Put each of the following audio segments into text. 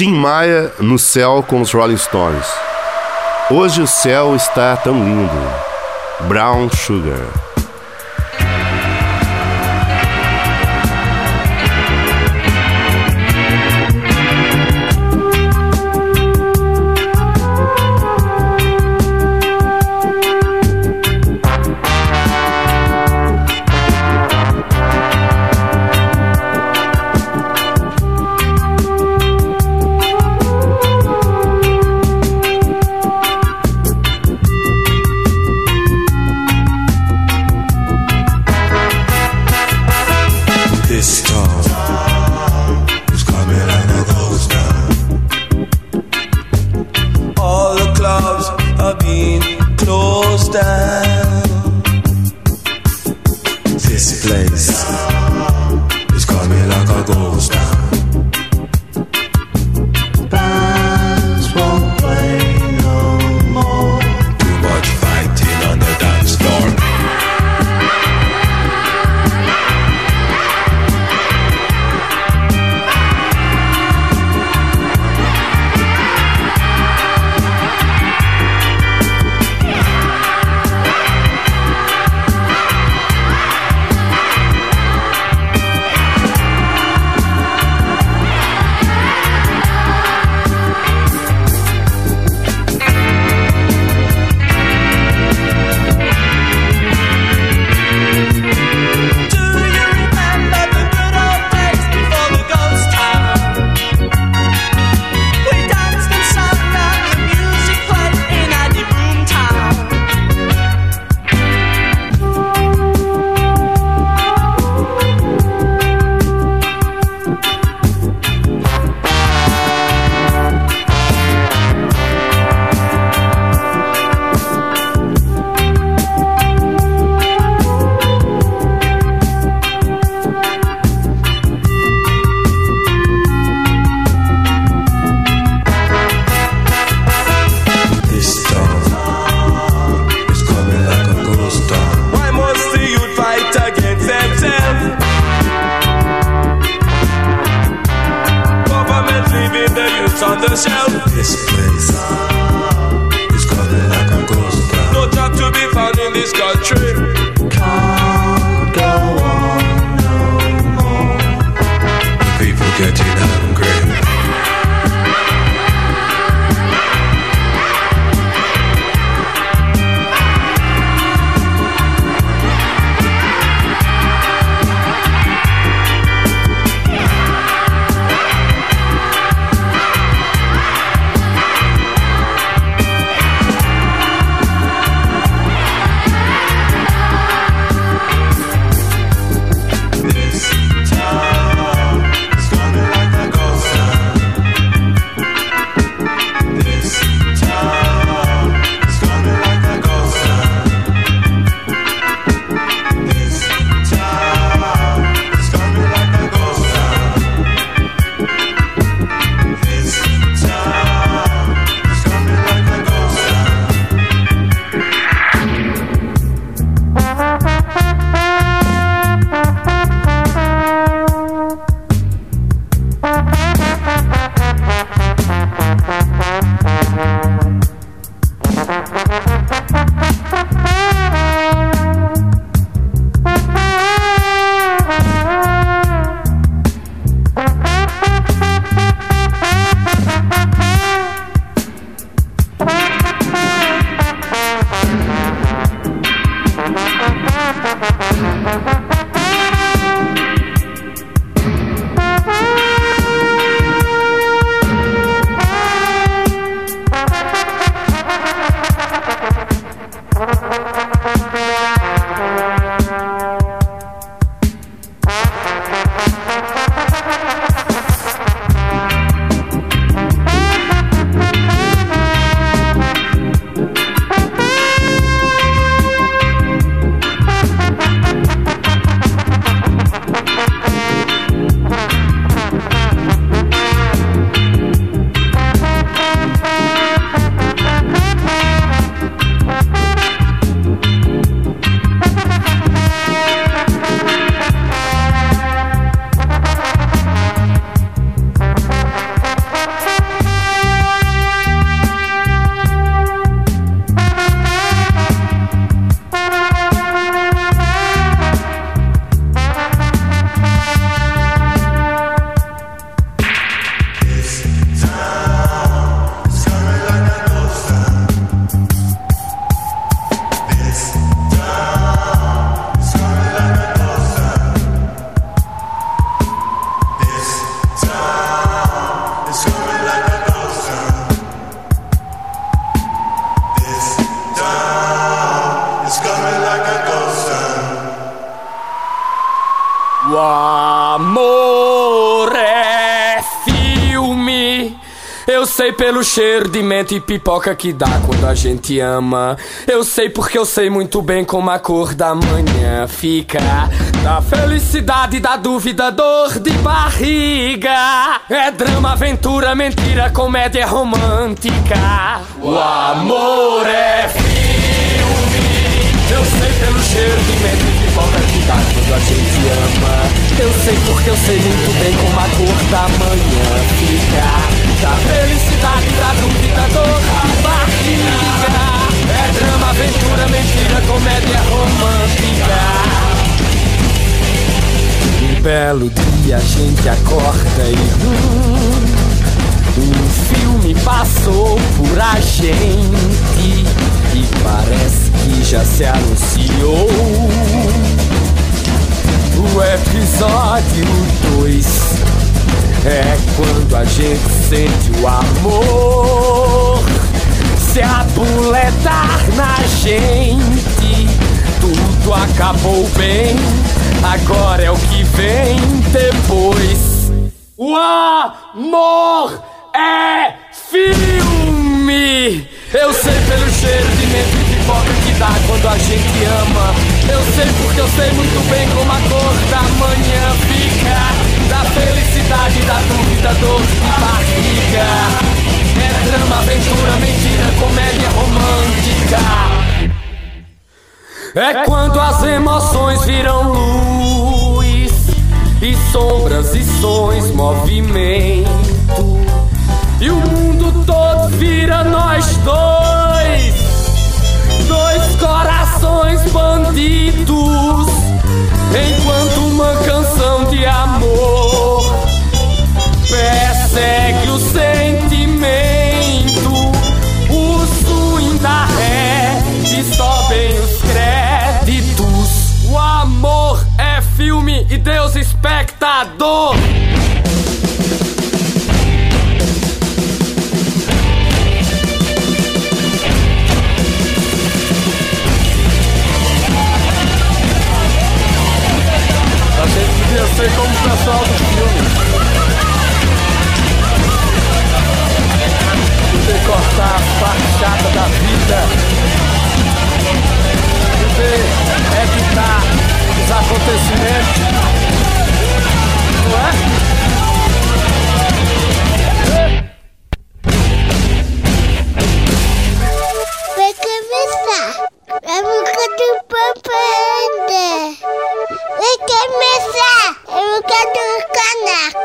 Tim Maia no céu com os Rolling Stones. Hoje o céu está tão lindo. Brown Sugar. This time is gonna like a ghost. sei pelo cheiro de menta e pipoca que dá quando a gente ama. Eu sei porque eu sei muito bem como a cor da manhã fica. Da felicidade, da dúvida, dor de barriga. É drama, aventura, mentira, comédia romântica. O amor é filme. Eu sei pelo cheiro de menta e pipoca que dá quando a gente ama. Eu sei porque eu sei muito bem como a cor da manhã fica. Da felicidade, da dúvida, dor de barriga. É drama, aventura, mentira, comédia romântica. Um belo dia a gente acorda e um filme passou por a gente e parece que já se anunciou. O episódio 2 é quando a gente sente o amor se abuletar na gente. Tudo acabou bem, agora é o que vem depois. O amor é filme. Eu sei pelo cheiro de menta e pipoca que dá quando a gente ama. Eu sei porque eu sei muito bem como a cor da manhã fica. Da felicidade, da dúvida, dor de barriga. É drama, aventura, mentira, comédia romântica. É quando as emoções viram luz e sombras e sons, movimento. E o mundo todo vira nós dois. Dois corações bandidos. Enquanto uma canção de amor persegue o sentimento. O swing da ré e sobem os créditos. O amor é filme e Deus espectador. A gente devia ser como o pessoal do filme. Poder cortar a parte chata da vida. Poder evitar os acontecimentos. Não é? Vai começar. A música do Pampanda. Vai começar. A música do Kanak.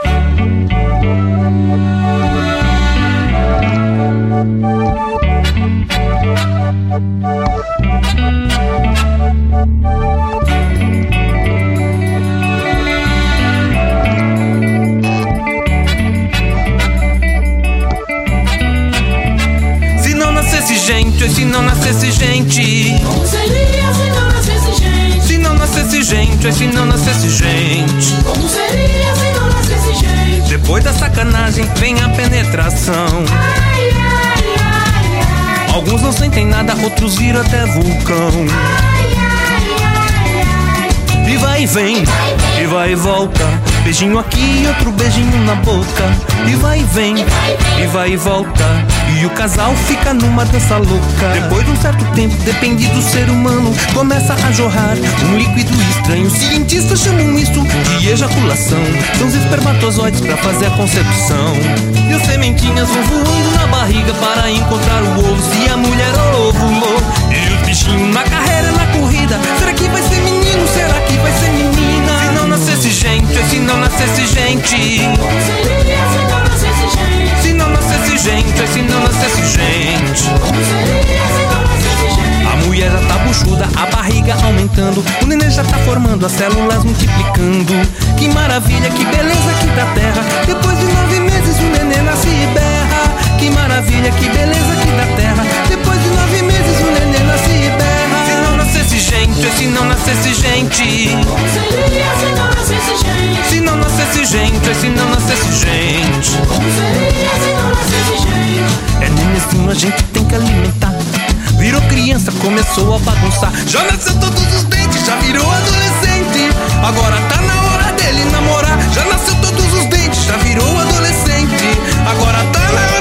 Se não nascesse gente, se não nascesse gente. Como seria se não nascesse gente? Se não nascesse gente, se não nascesse gente. Como seria se não nascesse gente? Depois da sacanagem vem a penetração. Ai, ai, ai, ai. Alguns não sentem nada, outros viram até vulcão. Ai, ai, ai, ai. E vai e vem, e vai e volta. Beijinho aqui, outro beijinho na boca. E vai e vem, e vai e volta. E o casal fica numa dança louca. Depois de um certo tempo, depende do ser humano, começa a jorrar um líquido estranho. Cientistas chamam isso de ejaculação. São os espermatozoides pra fazer a concepção. E as sementinhas vão voando na barriga para encontrar o ovo. Se a mulher ovulou, e os bichinhos na carreira, na corrida. Será que vai ser menino? Será que vai ser menina? Se não nascesse gente, se não nascesse gente. Como seria se não nascesse gente? Se não nascesse gente, se não nascesse gente. Como seria se não nascesse gente? A mulher já tá buchuda, a barriga aumentando. O neném já tá formando, as células multiplicando. Que maravilha, que beleza aqui da terra. Depois de 9 meses o neném nasce e berra. Que maravilha, que beleza aqui da terra. Depois de 9 meses o neném nasce e berra. Se não nascesse gente, se não nascesse gente. Como seria se não nascesse gente? Se não nascesse gente, se não nascesse gente. Como seria se não nascesse gente? É nenenzinho, a gente tem que alimentar. Virou criança, começou a bagunçar. Já nasceu todos os dentes, já virou adolescente. Agora tá na hora dele namorar. Já nasceu todos os dentes, já virou adolescente. Agora tá na hora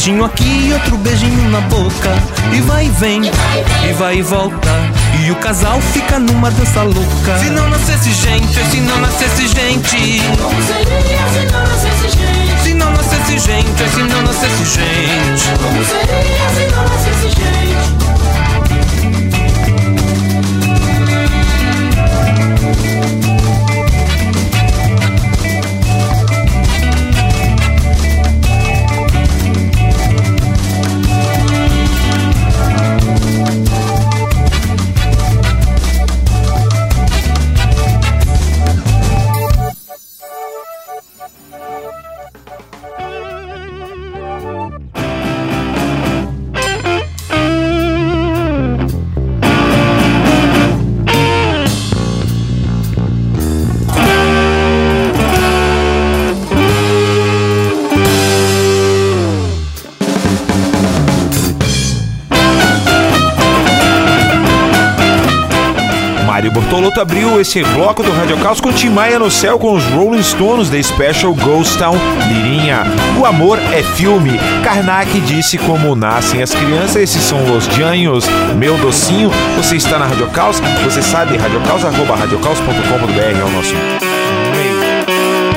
Beijinho aqui, outro beijinho na boca. E vai e vem, e vai e volta. E o casal fica numa dança louca. Se não nascesse gente, se não nascesse gente. Como seria se não nascesse gente? Se não nascesse gente, se não nascesse gente. Como seria se não nascesse gente? Bortolotto abriu esse bloco do Radio Caos com Tim Maia no céu com os Rolling Stones The Special Ghost Town. Lirinha, o amor é filme. Karnak disse como nascem as crianças. Esses são Los Janhos, meu docinho. Você está na Radio Caos, você sabe, radiocaos@radiocaos.com.br é o nosso e-mail.